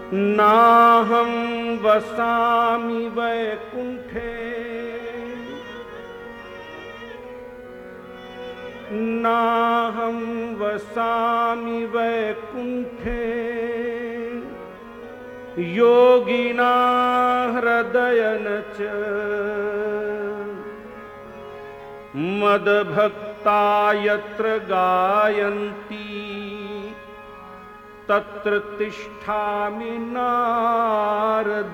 नाहं वसामि वैकुंठे नाहं वसामि वैकुंठे योगिना हृदयन च मद्भक्ता यत्र गायन्ति तत्र तिष्ठामि नारद।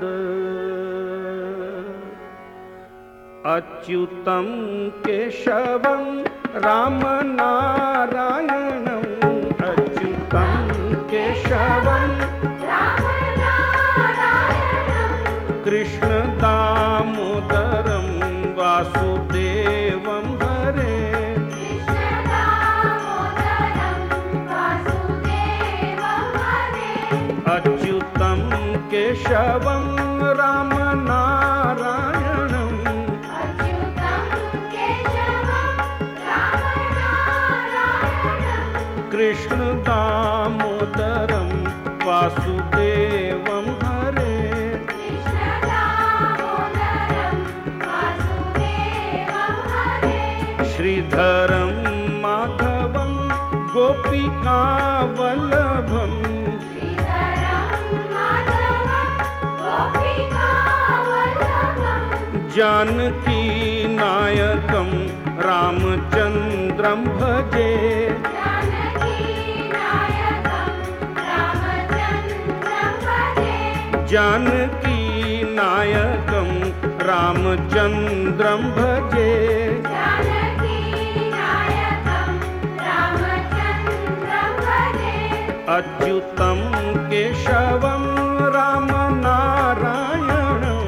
अच्युतं केशवं राम नारायणं अच्युतं केशवं राम नारायणं कृष्ण दामोदरं वासुदेवं हरे कृष्ण दामोदरं वासुदेवं हरे। अच्युतं केशवं राम नारायणं कृष्ण दामोदरं वासुदेवं हरे कृष्ण दामोदरं वासुदेवं हरे। श्रीधरं माधवं गोपिका वल्लभं जानकी नायकं रामचंद्रं भजे जानकी नायकं रामचंद्रं भजे। अच्युतं केशवं राम नारायणं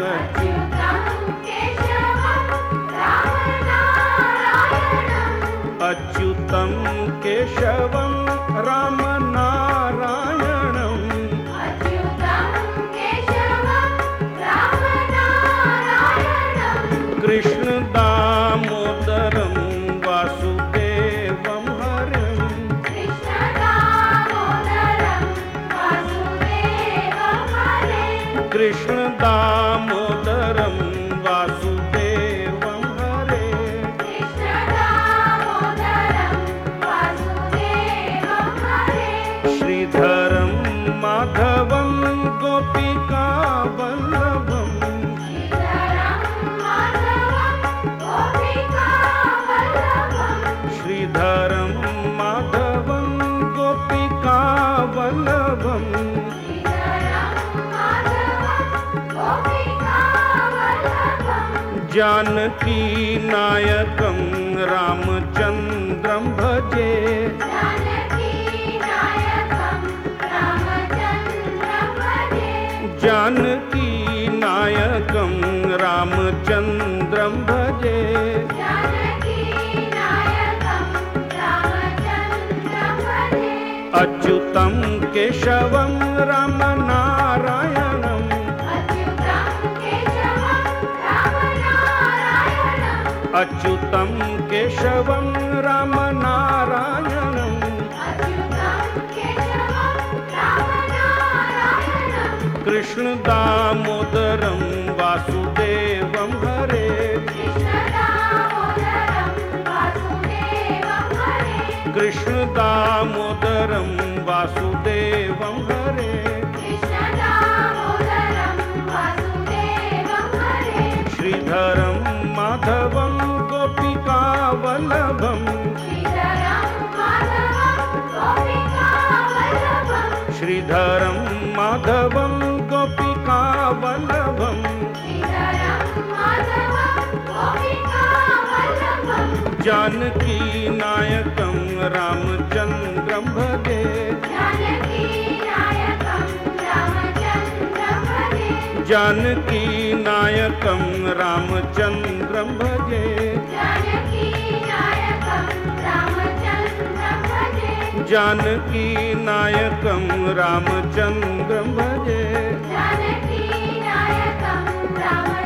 अच्युतं केशवं राम नारायणं कृष्ण दामोदरं वासुदेवं हरे कृष्ण दामोदरं वासुदेवं हरे कृष्ण दामोदरं वासुदेवं हरे कृष्ण दामोदरं वासुदेवं हरे। श्रीधरं माधवं गोपिका वल्लभं श्रीधरं माधवं गोपिका वल्लभं जानकी नायकं रामचंद्रं भजे जानकी नायकं रामचंद्रं भजे। अच्युतं केशवं राम नारायणं अच्युतं केशवं राम नारायणं कृष्ण दामोदरं वासुदेवं हरे कृष्ण दामोदरं वासुदेवं हरे श्रीधरं माधवं गोपिका वल्लभं श्रीधरं माधवं गोपिका वल्लभं जानकी नायकं रामचंद्रं भजे जानकी नायकं रामचंद्रं भजे जानकी नायकं रामचंद्रं भजे।